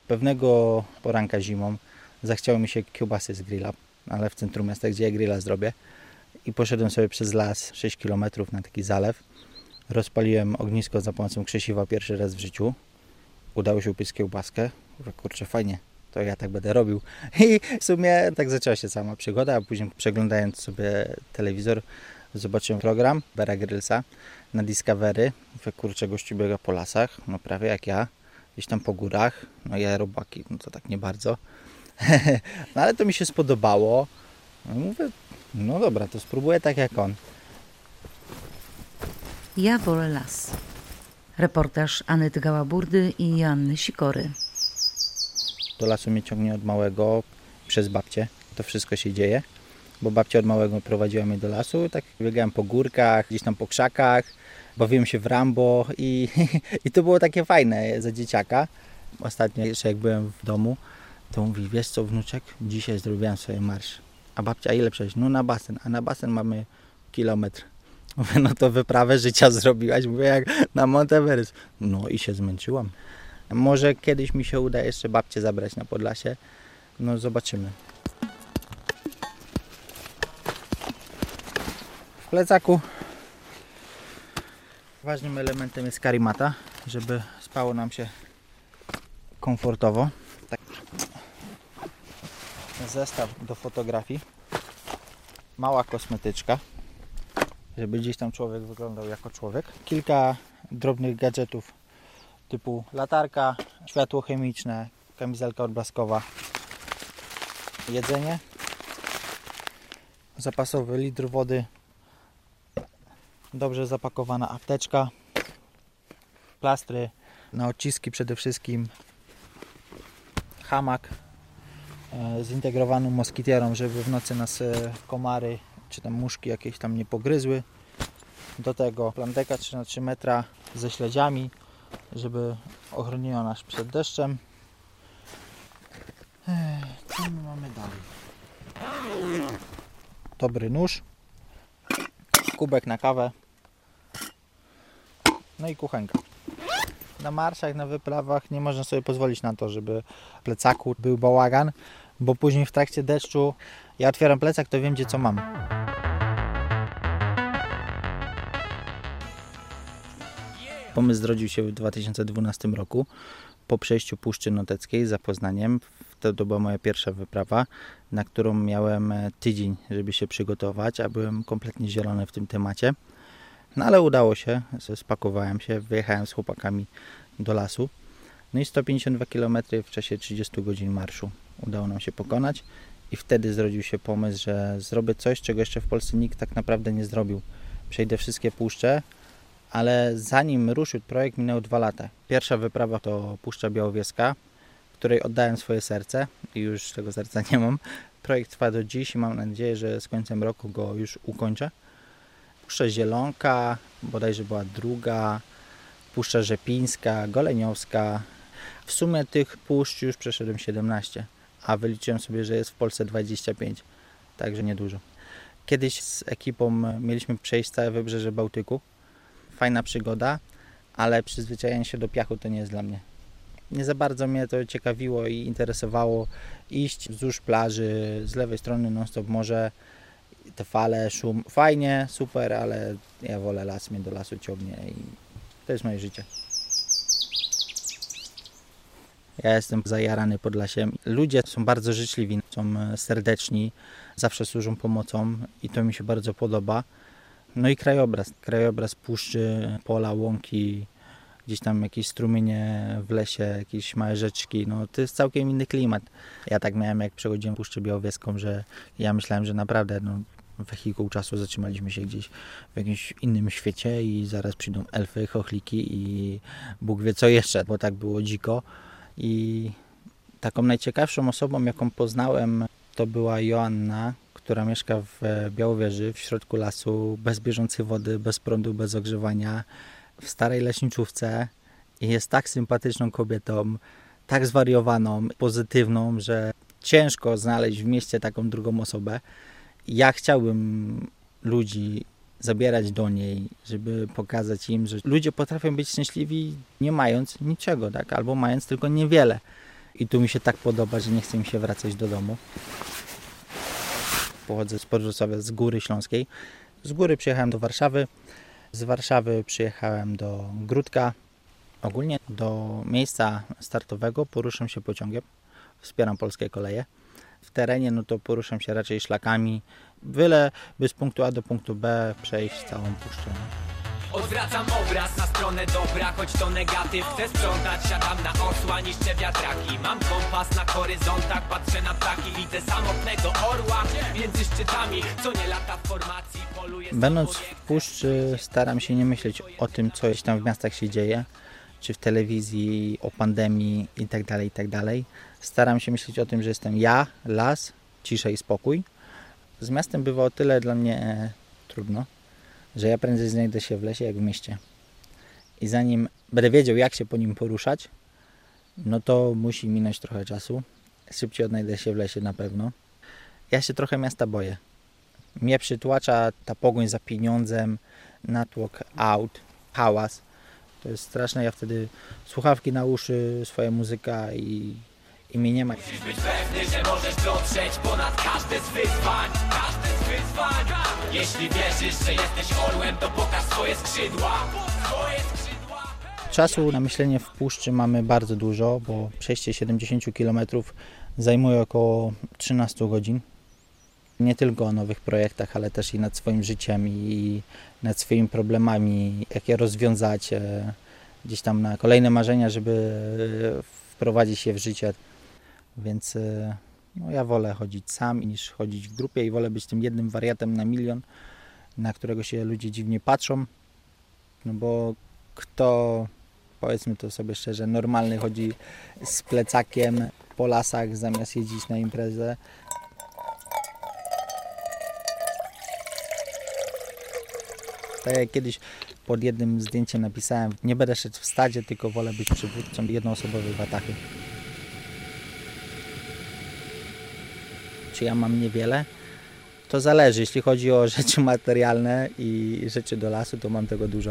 Pewnego poranka zimą zachciało mi się kiełbasy z grilla, ale w centrum miasta, gdzie ja grilla zrobię. I poszedłem sobie przez las 6 km na taki zalew. Rozpaliłem ognisko za pomocą krzesiwa pierwszy raz w życiu. Udało się upiec kiełbaskę. Kurczę, fajnie, to ja tak będę robił. I w sumie tak zaczęła się sama przygoda, a później przeglądając sobie telewizor, zobaczyłem program Beara Grylsa na Discovery. Kurczę, gościu biega po lasach, no prawie jak ja, gdzieś tam po górach. No ja robaki, no to tak nie bardzo. No ale to mi się spodobało. No mówię, no dobra, to spróbuję tak jak on. Ja wolę las. Reportaż Anety Gałaburdy i Joanny Sikory. Do lasu mnie ciągnie od małego przez babcię. To wszystko się dzieje, bo babcia od małego prowadziła mnie do lasu. Tak biegałem po górkach, gdzieś tam po krzakach, bawiłem się w Rambo i to było takie fajne za dzieciaka. Ostatnio jeszcze jak byłem w domu, to mówi, wiesz co wnuczek, dzisiaj zrobiłem sobie marsz. A babcia, a ile przejść? No na basen, a na basen mamy kilometr. Mówię, no to wyprawę życia zrobiłaś, mówię, jak na Mount Everest. No i się zmęczyłam. Może kiedyś mi się uda jeszcze babcię zabrać na Podlasie. No zobaczymy. W plecaku ważnym elementem jest karimata, żeby spało nam się komfortowo. Tak. Zestaw do fotografii. Mała kosmetyczka, żeby gdzieś tam człowiek wyglądał jako człowiek. Kilka drobnych gadżetów typu latarka, światło chemiczne, kamizelka odblaskowa, jedzenie, zapasowy litr wody, dobrze zapakowana apteczka, plastry na odciski przede wszystkim, hamak zintegrowaną moskitierą, żeby w nocy nas komary czy tam muszki jakieś tam nie pogryzły. Do tego plandeka 3x3 metra ze śledziami, żeby ochroniła nas przed deszczem. Co my mamy dalej? Dobry nóż, kubek na kawę, no i kuchenka. Na marszach, na wyprawach nie można sobie pozwolić na to, żeby w plecaku był bałagan, bo później w trakcie deszczu ja otwieram plecak, to wiem gdzie co mam. Pomysł zrodził się w 2012 roku po przejściu Puszczy Noteckiej za Poznaniem. To była moja pierwsza wyprawa, na którą miałem tydzień, żeby się przygotować, a byłem kompletnie zielony w tym temacie. No ale udało się, spakowałem się, wyjechałem z chłopakami do lasu. No i 152 km w czasie 30 godzin marszu udało nam się pokonać i wtedy zrodził się pomysł, że zrobię coś, czego jeszcze w Polsce nikt tak naprawdę nie zrobił. Przejdę wszystkie puszcze, ale zanim ruszył projekt, minęło 2 lata. Pierwsza wyprawa to Puszcza Białowieska, której oddałem swoje serce i już tego serca nie mam. Projekt trwa do dziś i mam nadzieję, że z końcem roku go już ukończę. Puszcza Zielonka, bodajże była druga, Puszcza Rzepińska, Goleniowska. W sumie tych puszcz już przeszedłem 17, a wyliczyłem sobie, że jest w Polsce 25, także niedużo. Kiedyś z ekipą mieliśmy przejść całe wybrzeże Bałtyku. Fajna przygoda, ale przyzwyczajenie się do piachu to nie jest dla mnie. Nie za bardzo mnie to ciekawiło i interesowało iść wzdłuż plaży, z lewej strony non-stop morze, te fale, szum, fajnie, super, ale ja wolę las, mnie do lasu ciągnie i to jest moje życie. Ja jestem zajarany Podlasiem. Ludzie są bardzo życzliwi, są serdeczni, zawsze służą pomocą i to mi się bardzo podoba. No i krajobraz puszczy, pola, łąki, gdzieś tam jakieś strumienie w lesie, jakieś małe rzeczki, no to jest całkiem inny klimat. Ja tak miałem, jak przechodziłem Puszczę Białowieską, że ja myślałem, że naprawdę wehikuł czasu zatrzymaliśmy się gdzieś w jakimś innym świecie i zaraz przyjdą elfy, chochliki i Bóg wie co jeszcze, bo tak było dziko. I taką najciekawszą osobą, jaką poznałem, to była Joanna, która mieszka w Białowieży, w środku lasu, bez bieżącej wody, bez prądu, bez ogrzewania, w starej leśniczówce i jest tak sympatyczną kobietą, tak zwariowaną, pozytywną, że ciężko znaleźć w mieście taką drugą osobę. Ja chciałbym ludzi zabierać do niej, żeby pokazać im, że ludzie potrafią być szczęśliwi nie mając niczego, tak? Albo mając tylko niewiele. i tu mi się tak podoba, że nie chce mi się wracać do domu. Pochodzę z Wrocławia, z Góry Śląskiej. Z Góry przyjechałem do Warszawy, z Warszawy przyjechałem do Gródka. Ogólnie do miejsca startowego poruszam się pociągiem, wspieram Polskie Koleje. W terenie no to poruszam się raczej szlakami, byle by z punktu A do punktu B przejść całą puszczę. Odwracam obraz na stronę dobra, choć to negatyw. Chcę sprzątać, siadam na osła, niszczę wiatraki. Mam kompas na horyzontach, patrzę na ptaki. Widzę samotnego orła między szczytami, co nie lata w formacji. Będąc w puszczy staram się nie myśleć o tym, co tam w miastach się dzieje, czy w telewizji, o pandemii itd. Staram się myśleć o tym, że jestem ja, las, cisza i spokój. Z miastem bywa o tyle dla mnie trudno, że ja prędzej znajdę się w lesie jak w mieście. I zanim będę wiedział, jak się po nim poruszać, no to musi minąć trochę czasu. Szybciej odnajdę się w lesie na pewno. Ja się trochę miasta boję. Mnie przytłacza ta pogoń za pieniądzem, natłok aut, hałas. To jest straszne. Ja wtedy słuchawki na uszy, swoja muzyka i mnie nie ma. Musisz być pewny, że możesz dotrzeć ponad każde z wyzwań. Jeśli wierzysz, że jesteś orłem, to pokaż swoje skrzydła. Czasu na myślenie w puszczy mamy bardzo dużo, bo przejście 70 km zajmuje około 13 godzin. Nie tylko o nowych projektach, ale też i nad swoim życiem i nad swoimi problemami, jak je rozwiązać, gdzieś tam na kolejne marzenia, żeby wprowadzić je w życie. Więc no, ja wolę chodzić sam niż chodzić w grupie i wolę być tym jednym wariatem na milion, na którego się ludzie dziwnie patrzą. No bo kto, powiedzmy to sobie szczerze, normalny chodzi z plecakiem po lasach zamiast jeździć na imprezę. Tak jak kiedyś pod jednym zdjęciem napisałem, nie będę szedł w stadzie, tylko wolę być przywódcą jednoosobowej watachy. Czy ja mam niewiele? To zależy. Jeśli chodzi o rzeczy materialne i rzeczy do lasu, to mam tego dużo.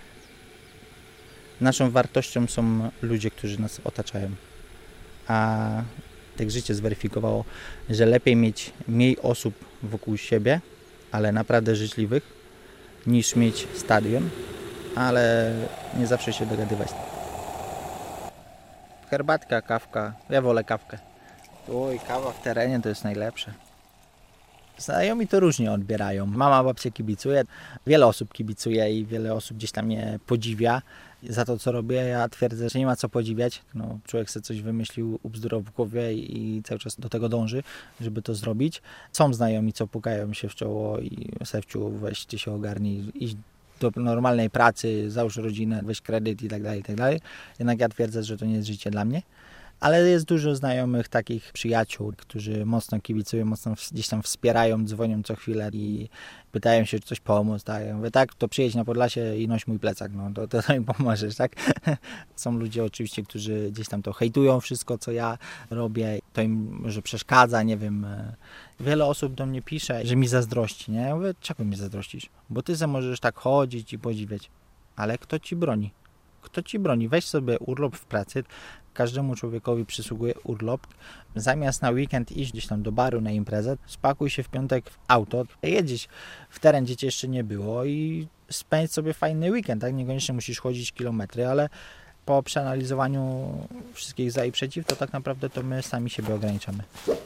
Naszą wartością są ludzie, którzy nas otaczają. A tak życie zweryfikowało, że lepiej mieć mniej osób wokół siebie, ale naprawdę życzliwych, niż mieć stadion, ale nie zawsze się dogadywać. Herbatka, kawka. Ja wolę kawkę. Oj, kawa w terenie to jest najlepsze. Znajomi to różnie odbierają. Mama, babcia kibicuje, wiele osób kibicuje i wiele osób gdzieś tam mnie podziwia za to, co robię. Ja twierdzę, że nie ma co podziwiać. No, człowiek sobie coś wymyślił, ubzdurał w głowie i cały czas do tego dąży, żeby to zrobić. Są znajomi, co pukają się w czoło i Sewciu, weź ty się ogarnij, idź do normalnej pracy, załóż rodzinę, weź kredyt i tak dalej. Jednak ja twierdzę, że to nie jest życie dla mnie. Ale jest dużo znajomych, takich przyjaciół, którzy mocno kibicują, mocno gdzieś tam wspierają, dzwonią co chwilę i pytają się, czy coś pomóc. Tak? Ja mówię, tak, to przyjedź na Podlasie i noś mój plecak, no to im pomożesz, tak? Są ludzie oczywiście, którzy gdzieś tam to hejtują wszystko, co ja robię, to im może przeszkadza, nie wiem. Wiele osób do mnie pisze, że mi zazdrości, nie? Ja mówię, czego mi zazdrościsz? Bo ty możesz tak chodzić i podziwiać, ale kto ci broni? Kto ci broni? Weź sobie urlop w pracy. Każdemu człowiekowi przysługuje urlop. Zamiast na weekend iść gdzieś tam do baru na imprezę, spakuj się w piątek w auto, jedziesz w teren, gdzie cię jeszcze nie było i spędź sobie fajny weekend. Tak? Niekoniecznie musisz chodzić kilometry, ale po przeanalizowaniu wszystkich za i przeciw, to tak naprawdę to my sami siebie ograniczamy.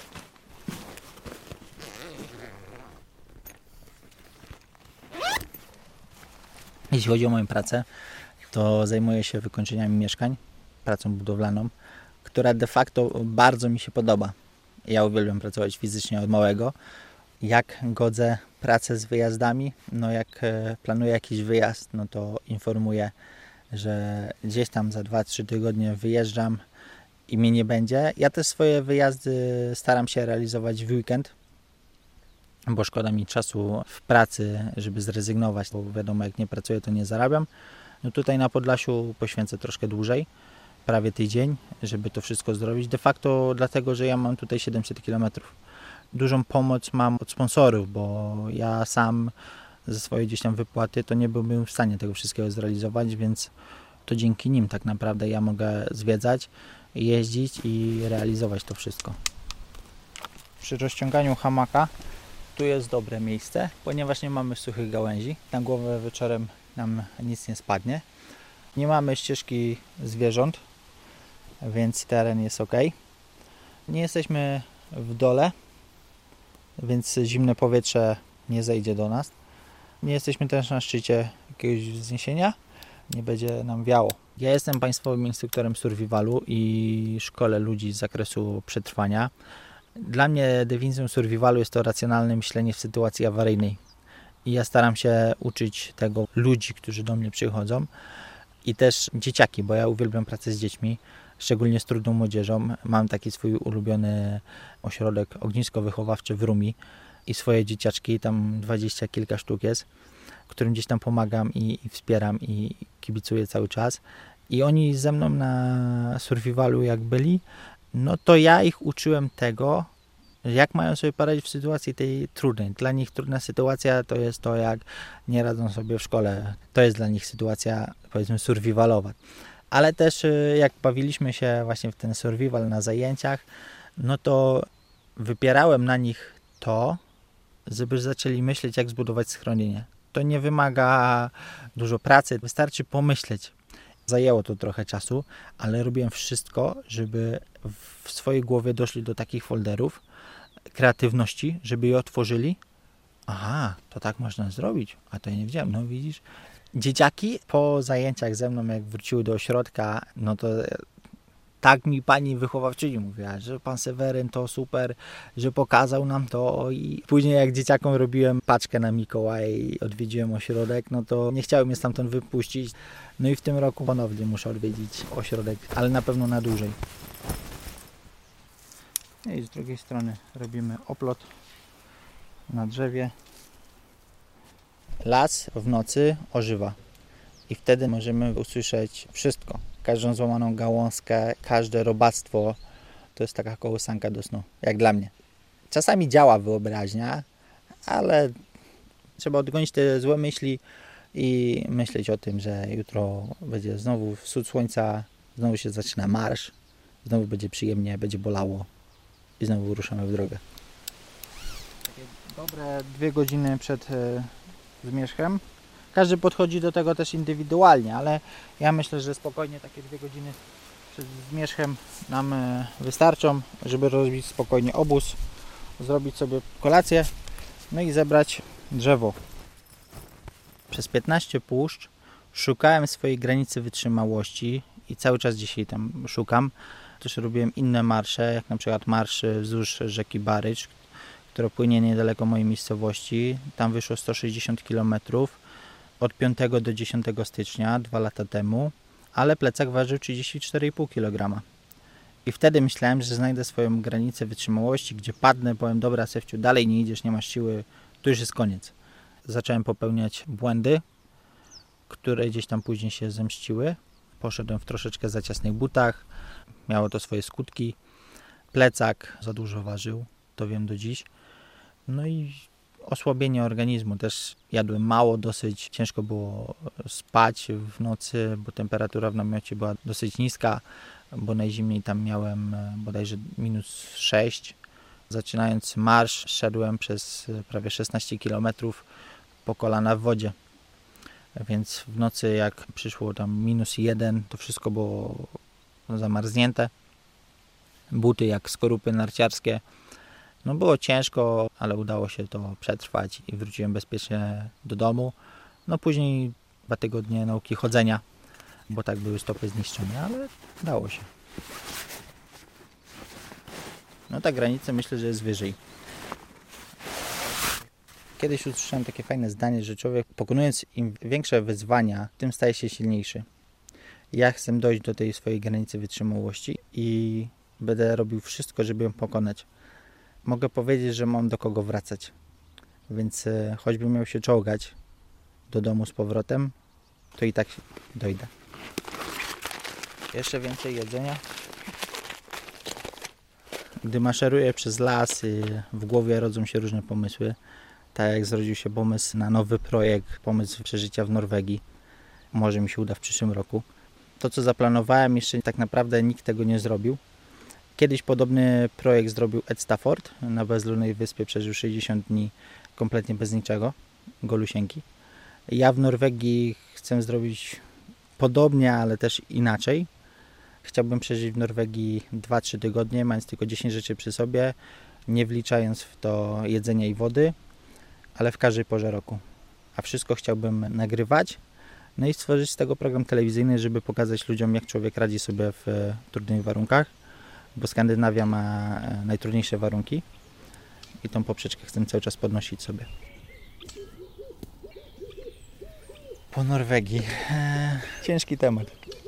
Jeśli chodzi o moją pracę, to zajmuję się wykończeniami mieszkań, pracą budowlaną, która de facto bardzo mi się podoba. Ja uwielbiam pracować fizycznie od małego. Jak godzę pracę z wyjazdami? No jak planuję jakiś wyjazd, no to informuję, że gdzieś tam za 2-3 tygodnie wyjeżdżam i mnie nie będzie. Ja te swoje wyjazdy staram się realizować w weekend, bo szkoda mi czasu w pracy, żeby zrezygnować, bo wiadomo, jak nie pracuję, to nie zarabiam. No tutaj na Podlasiu poświęcę troszkę dłużej, prawie tydzień, żeby to wszystko zrobić. De facto dlatego, że ja mam tutaj 700 km. Dużą pomoc mam od sponsorów, bo ja sam ze swojej gdzieś tam wypłaty to nie byłbym w stanie tego wszystkiego zrealizować, więc to dzięki nim tak naprawdę ja mogę zwiedzać. jeździć i realizować to wszystko. Przy rozciąganiu hamaka tu jest dobre miejsce, ponieważ nie mamy suchych gałęzi. Na głowę wieczorem nam nic nie spadnie. Nie mamy ścieżki zwierząt, więc teren jest ok. Nie jesteśmy w dole, więc zimne powietrze nie zejdzie do nas. Nie jesteśmy też na szczycie jakiegoś wzniesienia, nie będzie nam wiało. Ja jestem państwowym instruktorem survivalu i szkolę ludzi z zakresu przetrwania. Dla mnie definicją survivalu jest to racjonalne myślenie w sytuacji awaryjnej. I ja staram się uczyć tego ludzi, którzy do mnie przychodzą i też dzieciaki, bo ja uwielbiam pracę z dziećmi, szczególnie z trudną młodzieżą. Mam taki swój ulubiony ośrodek ognisko-wychowawczy w Rumi i swoje dzieciaczki, tam 20 kilka sztuk jest, którym gdzieś tam pomagam i wspieram i kibicuję cały czas. I oni ze mną na survivalu jak byli, no to ja ich uczyłem tego, jak mają sobie poradzić w sytuacji tej trudnej. Dla nich trudna sytuacja to jest to, jak nie radzą sobie w szkole. To jest dla nich sytuacja, powiedzmy, survivalowa. Ale też jak bawiliśmy się właśnie w ten survival na zajęciach, no to wypierałem na nich to, żeby zaczęli myśleć, jak zbudować schronienie. To nie wymaga dużo pracy, wystarczy pomyśleć. Zajęło to trochę czasu, ale robiłem wszystko, żeby w swojej głowie doszli do takich folderów kreatywności, żeby je otworzyli. Aha, to tak można zrobić, a to ja nie wiedziałem. No widzisz, dzieciaki po zajęciach ze mną, jak wróciły do ośrodka, no to tak mi pani wychowawczyni mówiła, że pan Seweryn to super, że pokazał nam to i później jak dzieciakom robiłem paczkę na Mikołaja i odwiedziłem ośrodek, no to nie chciałem mnie stamtąd wypuścić. No i w tym roku ponownie muszę odwiedzić ośrodek, ale na pewno na dłużej. I z drugiej strony robimy oplot na drzewie. Las w nocy ożywa i wtedy możemy usłyszeć wszystko. Każdą złamaną gałązkę, każde robactwo. To jest taka kołysanka do snu, jak dla mnie. Czasami działa wyobraźnia, ale trzeba odgonić te złe myśli i myśleć o tym, że jutro będzie znowu wschód słońca, znowu się zaczyna marsz, znowu będzie przyjemnie, będzie bolało i znowu ruszamy w drogę. Takie dobre 2 godziny przed zmierzchem. Każdy podchodzi do tego też indywidualnie, ale ja myślę, że spokojnie takie 2 godziny przed zmierzchem nam wystarczą, żeby rozbić spokojnie obóz, zrobić sobie kolację, no i zebrać drzewo. Przez 15 puszcz szukałem swojej granicy wytrzymałości i cały czas dzisiaj tam szukam. Też robiłem inne marsze, jak na przykład marsz wzdłuż rzeki Barycz, która płynie niedaleko mojej miejscowości. Tam wyszło 160 km od 5 do 10 stycznia 2 lata temu, ale plecak ważył 34,5 kg. I wtedy myślałem, że znajdę swoją granicę wytrzymałości, gdzie padnę, powiem, dobra Sefciu, dalej nie idziesz, nie masz siły, to już jest koniec. Zacząłem popełniać błędy, które gdzieś tam później się zemściły. Poszedłem w troszeczkę za ciasnych butach, miało to swoje skutki. Plecak za dużo ważył, to wiem do dziś. No i osłabienie organizmu, też jadłem mało dosyć, ciężko było spać w nocy, bo temperatura w namiocie była dosyć niska, bo najzimniej tam miałem bodajże -6. Zaczynając marsz, szedłem przez prawie 16 km po kolana w wodzie, więc w nocy jak przyszło tam -1, to wszystko było zamarznięte. Buty jak skorupy narciarskie. No było ciężko, ale udało się to przetrwać i wróciłem bezpiecznie do domu. No później 2 tygodnie nauki chodzenia, bo tak były stopy zniszczone, ale dało się. No ta granica myślę, że jest wyżej. Kiedyś usłyszałem takie fajne zdanie, że człowiek pokonując im większe wyzwania, tym staje się silniejszy. Ja chcę dojść do tej swojej granicy wytrzymałości i będę robił wszystko, żeby ją pokonać. Mogę powiedzieć, że mam do kogo wracać, więc choćbym miał się czołgać do domu z powrotem, to i tak dojdę. Jeszcze więcej jedzenia. Gdy maszeruję przez las, w głowie rodzą się różne pomysły. Tak jak zrodził się pomysł na nowy projekt, pomysł przeżycia w Norwegii. Może mi się uda w przyszłym roku. To, co zaplanowałem, jeszcze tak naprawdę nikt tego nie zrobił. Kiedyś podobny projekt zrobił Ed Stafford. Na bezludnej wyspie przeżył 60 dni kompletnie bez niczego, golusieńki. Ja w Norwegii chcę zrobić podobnie, ale też inaczej. Chciałbym przeżyć w Norwegii 2-3 tygodnie, mając tylko 10 rzeczy przy sobie, nie wliczając w to jedzenia i wody, ale w każdej porze roku. A wszystko chciałbym nagrywać, no i stworzyć z tego program telewizyjny, żeby pokazać ludziom, jak człowiek radzi sobie w trudnych warunkach, bo Skandynawia ma najtrudniejsze warunki i tą poprzeczkę chcę cały czas podnosić sobie. Po Norwegii. Ciężki temat.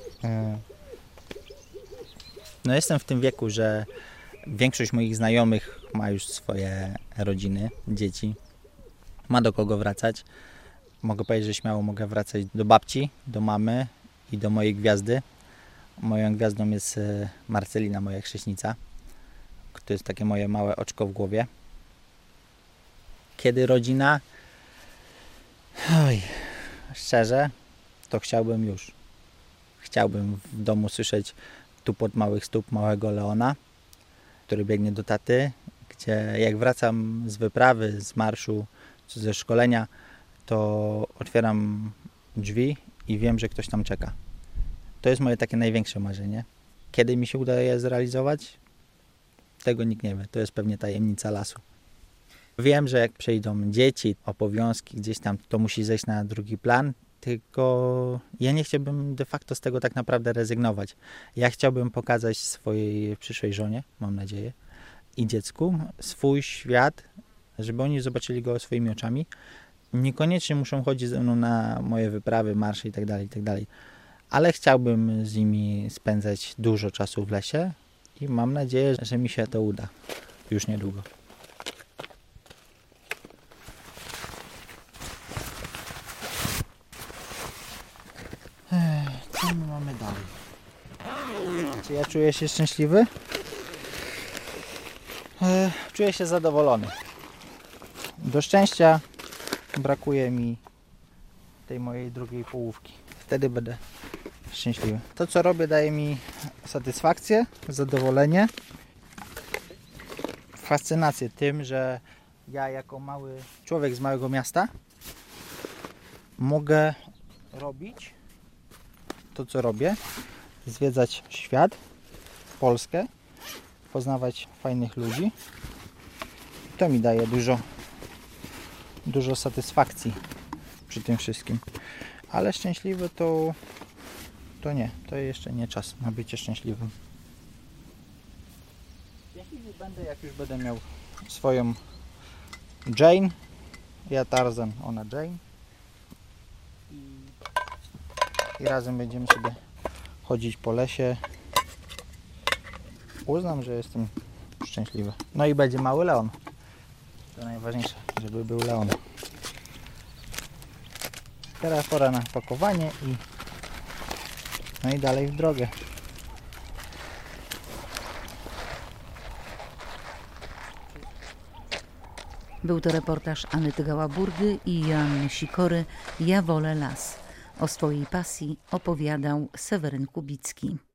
No jestem w tym wieku, że większość moich znajomych ma już swoje rodziny, dzieci. Ma do kogo wracać. Mogę powiedzieć, że śmiało mogę wracać do babci, do mamy i do mojej gwiazdy. Moją gwiazdą jest Marcelina, moja chrześnica. To jest takie moje małe oczko w głowie. Kiedy rodzina? Oj, szczerze, to chciałbym już. Chciałbym w domu słyszeć tupot małych stóp małego Leona, który biegnie do taty, gdzie jak wracam z wyprawy, z marszu, czy ze szkolenia, to otwieram drzwi i wiem, że ktoś tam czeka. To jest moje takie największe marzenie. Kiedy mi się uda je zrealizować? Tego nikt nie wie. To jest pewnie tajemnica lasu. Wiem, że jak przyjdą dzieci, obowiązki gdzieś tam, to musi zejść na drugi plan, tylko ja nie chciałbym de facto z tego tak naprawdę rezygnować. Ja chciałbym pokazać swojej przyszłej żonie, mam nadzieję, i dziecku swój świat, żeby oni zobaczyli go swoimi oczami. Niekoniecznie muszą chodzić ze mną na moje wyprawy, marsze itd., ale chciałbym z nimi spędzać dużo czasu w lesie i mam nadzieję, że mi się to uda już niedługo. Co my mamy dalej? Czy ja czuję się szczęśliwy? Czuję się zadowolony. Do szczęścia brakuje mi tej mojej drugiej połówki. Wtedy będę szczęśliwy. To, co robię, daje mi satysfakcję, zadowolenie, fascynację tym, że ja jako mały człowiek z małego miasta mogę robić to, co robię, zwiedzać świat, Polskę, poznawać fajnych ludzi. To mi daje dużo satysfakcji przy tym wszystkim. Ale szczęśliwy to nie. To jeszcze nie czas na bycie szczęśliwym. Szczęśliwy będę, jak już będę miał swoją Jane. Ja Tarzan, ona Jane. I razem będziemy sobie chodzić po lesie. Uznam, że jestem szczęśliwy. No i będzie mały Leon. To najważniejsze, żeby był Leon. Teraz pora na pakowanie i dalej w drogę. Był to reportaż Anety Gałaburdy i Joanny Sikory. Ja wolę las. O swojej pasji opowiadał Seweryn Kubicki.